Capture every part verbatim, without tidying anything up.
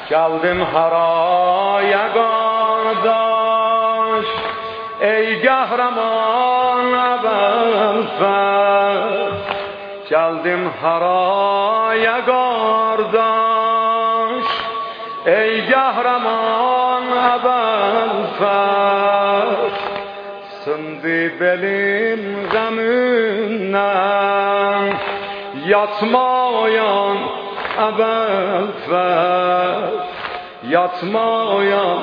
Geldim haraya qardaş, ey qəhrəman əvvəlfər. Geldim haraya qardaş, ey qəhrəman əvvəlfər. Sındı belim qəmündən, yatma oyan əvvəlfər. Yatma oyan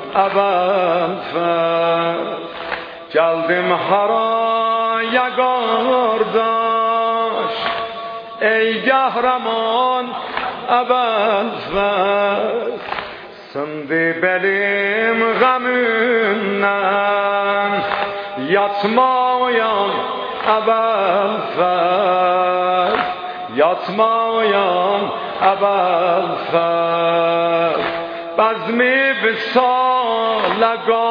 əvvəlfər. Geldim haraya qardaş, ey qəhrəman əvvəlfər. Sındı belim qəmündən, yatma oyan əvvəlfər. Yatma oyan əvvəlfər. Bəzmi visalə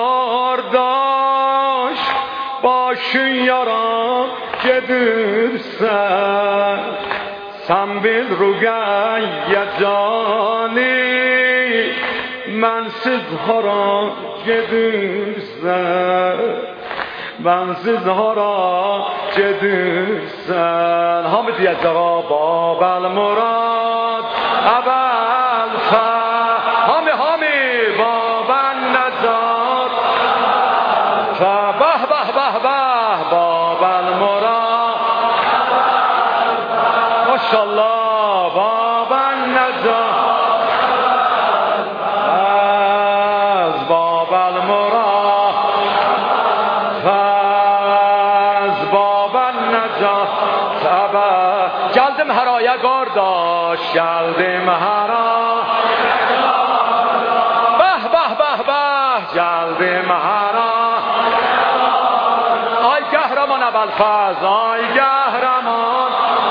qardaş, başın yaram gedirsən. Sən bil Rüqəyyə cani, mənsiz hara gedirsən. Mənsiz hara gedirsən. Hamı deyəcək Babel Murad əvvəlfər. Hamı hamı Babel Nəcat. Bəh bəh bəh bəh Babel Murad. Maşallah Babel Nəcat. Az Babel Murad. Az Babel Nəcat. Geldim haraya qardaş, geldim haraya qardaş. Bəh bəh bəh bəh geldim haraya qardaş. Ay qəhrəman əvvəlfər, ay qəhrəman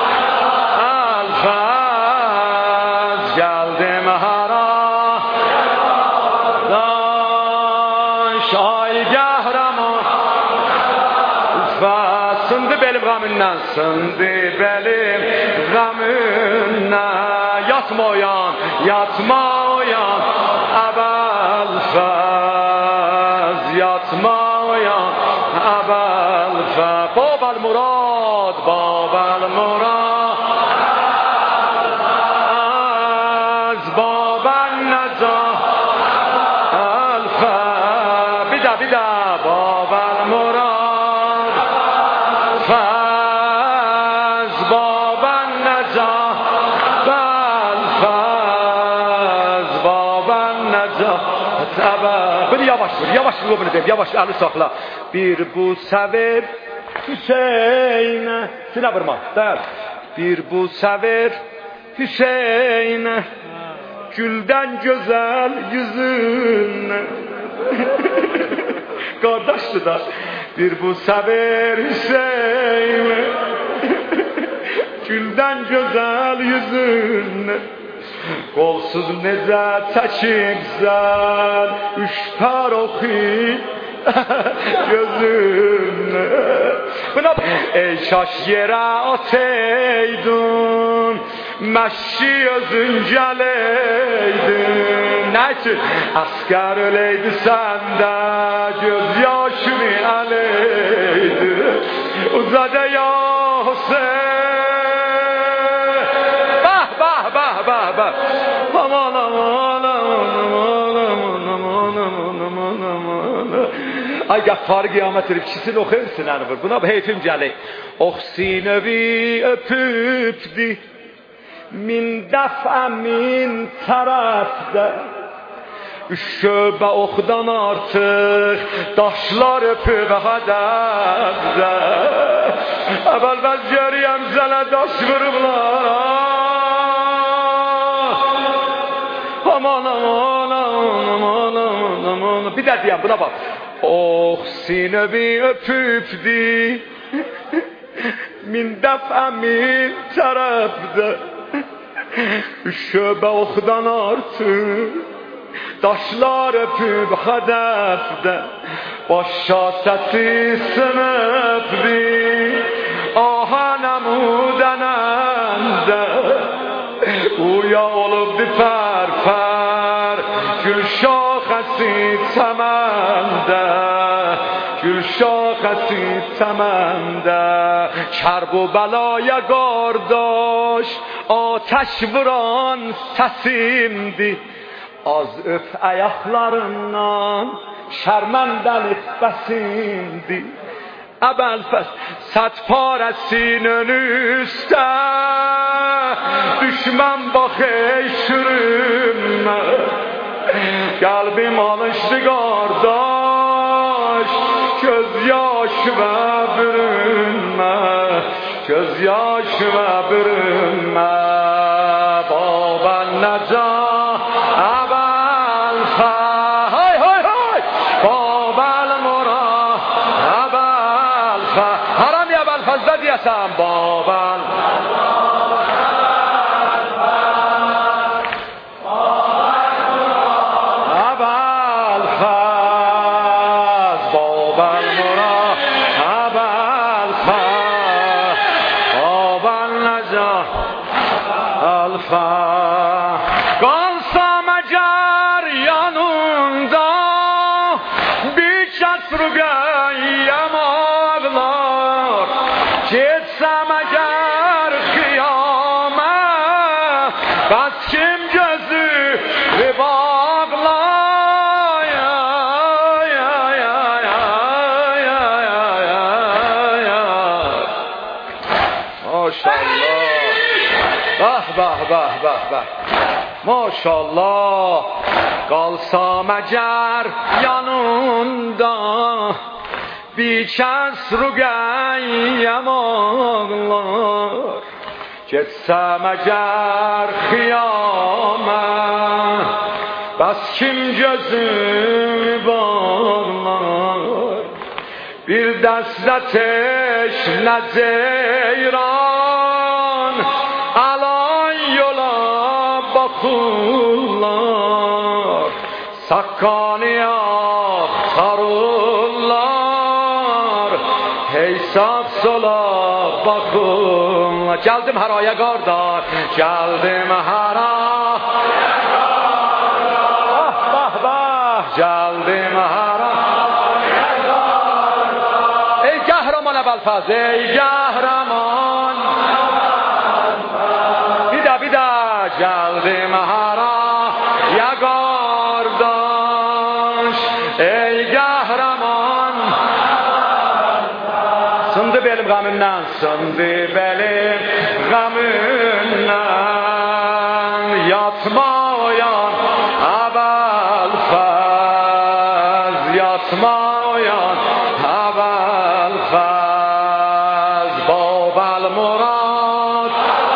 əvvəlfər. Geldim haraya qardaş, ay qəhrəman əvvəlfər. Sındı belim qəmündən, sındı belim qəmündən. Yatma oyan, yatma oyan əvvəlfər. Yatma oyan əvvəlfər. Babel Murad, Babel Murad. Az Babel Nəcat əvvəlfər. Bir də, bir də Babel Murad. Fəz Babel Nəcat əvvəlfər. Babel Nəcat əvvəlfər. Bunu yavaş vur, yavaş vur bunu deyim, yavaş əli saxla. Bir bu səvir Hüseynə. Sinə vurma, dayan. Bir bu səvir Hüseynə, güldən gözəl yüzünə. Qardaşdır da. Bir bu səvir Hüseynə, güldən gözəl yüzünə. Qolsuz necə çəkibsən, üç pər oxuyub gözünə. Buna ey kaş yerə ataydın, məşki özün gələydin. Nə üçün? Əskər öləydi səndə, göz yaşını ələydi. Uzadə ya Hüseyin. Bəh bəh bəh bəh bəh. Aman aman aman aman aman aman aman aman aman. Ay Qəffarı qiyamət edib ikisini oxuyursun əni vur. Buna heyfim gəlir. Oxsinəvi öpübdi, min dəfə min tərəfdə. Üç şöbə oxdan artıq, daşlar öpüb hədəfdə. Əvvəl bəz görəyəm sənə daş vurublar. Aman aman aman aman aman aman. Bir də deyəm buna bax. Oxsinəvi öpübdi, min dəfə min tərəfdə. Üç şöbə oxdan artıq, daşlar öpüb hədəfdə. Başa səsi sınıbdi, aha nəmudənəndə. Uya olubdi pərpər, gül şaxəsi çəməndə, gül şaxəsi çəməndə, kərb و bəlaya qardaş ateş vuran səsimdi. Az öp ayaqlarından şərməndəlik bəsimdi. Əbəlfəz sət parəsinin üstə, düşmən bax ey sürünmə. Qəlbim alışdı qardaş, göz yaş və bürünmə, göz yaş və bürünmə. Baba Nəca əbəlfəz, hay hay hay, Babel Murad əbəlfəz. Haram ya əbəlfəzdə deyəsən, Babel qalsam əgər yanında, bir kəs rüqəyyəm ağlar. Getsəm əgər xiyamə, bəs kim gözü bağlar. Maşallah. Bah bah bah bah bah. Maşallah. Qalsam əgər yanında, bir kəs rüqəyyəm ağlar. Getsəm əgər xiyamə, bəs kim gözümü bağlar. Bir dəstə teşnə ceyran, alan yola baxırlar. Saqqanı axtarırlar, hey sağ sola baxırlar. Gəldim haraya qardaş, gəldim haraya qardaş. Bah bah, gəldim haraya qardaş. Ey qəhrəman Əbəlfəz, ey qəhrəman. Bida bida, gəldim haraya qardaş. Ey qəhrəman. Sındı belim qəmimdən, sındı belim qəmimdən. Yatma oyan Əbəlfəz, yatma oyan Əbəlfəz. Babel Murad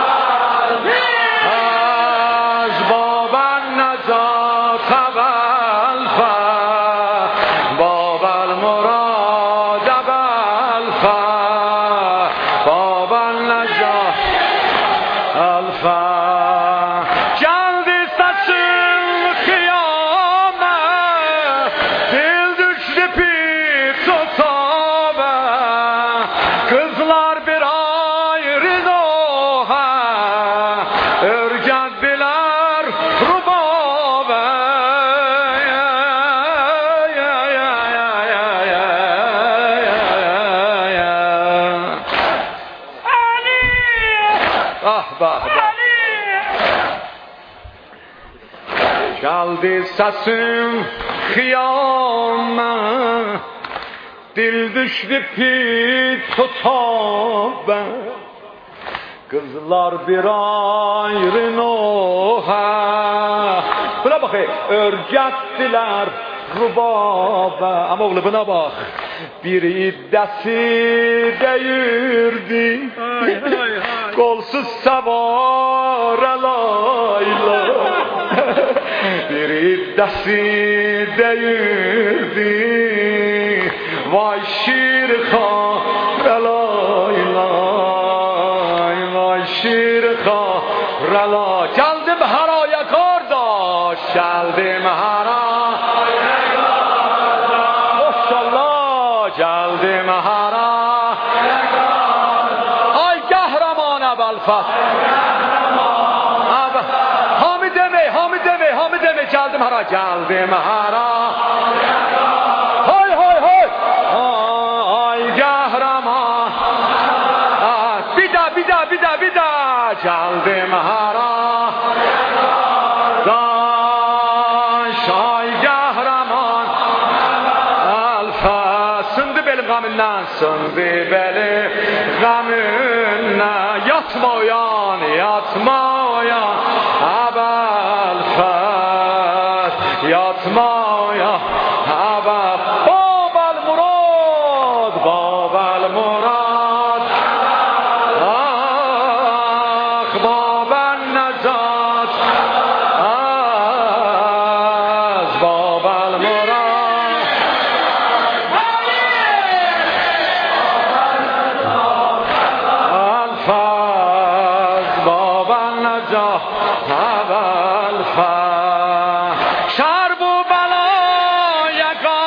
az Babel Necat Əbəlfəz. Babel Murad Əbəlfəz. Babel Necat Əbəlfəz. Gəldi səsin qiyamət, dil düşdü pir tutaba. Kızlar bir ayrı doğa, örgətdilər rubaba. Ali! Ah bah bah. Gəldi səsim qiyamət, dil düşdü pir tutaba. Kızlar bir ayrı noha, buna bak, örgətdilər rubaba. Ama oğlu buna bak, bir iddəsi deyirdi, kolsuz savara layla. Bir iddəsi deyirdi, vay şirxan layla, vay şirxan layla. Gəldim haraya qardaş, gəldim haraya qardaş. Maşallah, gəldim haraya qardaş. Ay qəhrəman Əbəlfəz. Hami demək, hami demək, hami demək. جلد مهارا جلد مهارا های های های آی قهرمان بیدا بیدا بیدا بیدا جلد مهارا داش آی قهرمان الفا سنده benim gamından söndü benim gamından yatma uyan yatma uyan abel fes yatma uyan abel babel murad babel murad ah babel necat az babel murad اول شر و بلای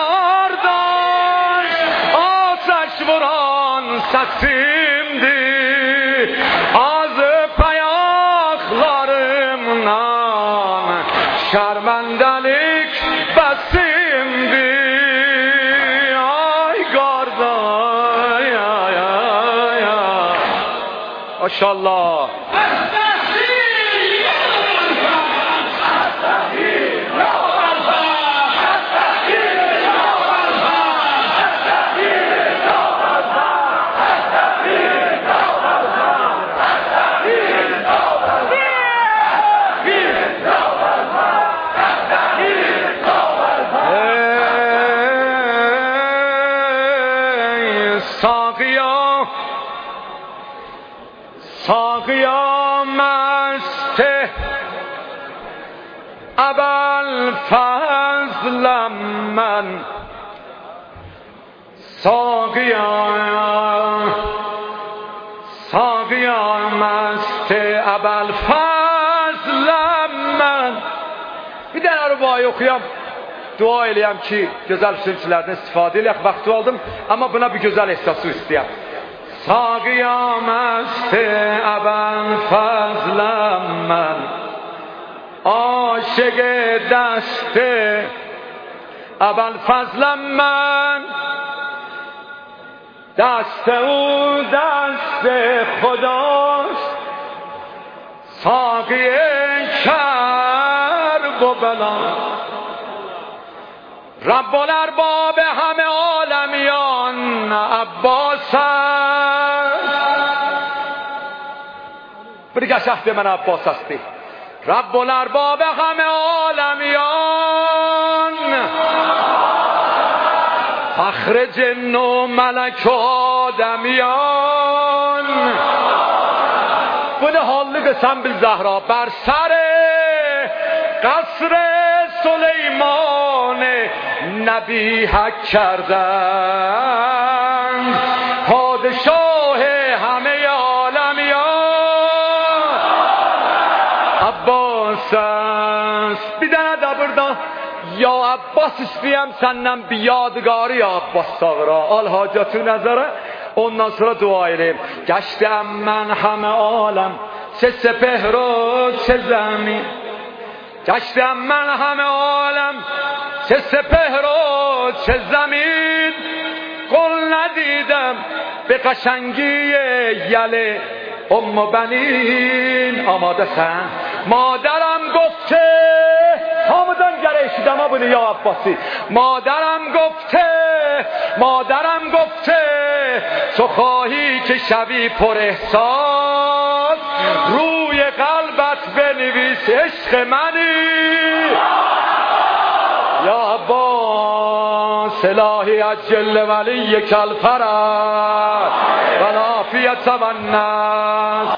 گردان آتش وران سسیمدی از پیاخlarımdan şermendelik besimdi ay gardان ya ya ya maşallah ساقیا ساقیا مست ابل فضل من ساقیا ساقیا مست ابل فضل من bir dənə rübai oxuyam dua eləyəm ki gözəl sözlərdən istifadə eləyək vaxtı aldım amma buna bir gözəl ehsası istəyəm ساقیا مست ابل فضل من عاشق دست ابل فضل من دست او دست خداست ساقی کرب و بلا رب الارباب همه عالمیان عباس است بریگه شهد من عباس هستی رب الارباب همه عالمیان فخر جن و ملک و آدمیان bunu hallı قسم بالزهرا بر سر قصر سلیمان نبی حق کردند پادشاه همه عالمیان عباس است bir dənə də burada ya Abbas istəyəm səndən bir yadigarı ya Abbas sağıra al hacatı nəzərə ondan sonra dua edeyim geçtim mən همه عالم چه سپهر و چه زمین گشتم من همه عالم چه سپهر و چه زمین قل ندیدم به قشنگی یله ام و بنین آماده سن مادرم گفته آمدن گره ما بوده یا عباسی مادرم گفته مادرم گفته تو خواهی که شوی پر احساس روی قلبت بنویس عشق منی یا عباس الهی عجل ولی کل فرج و العافیت و النصر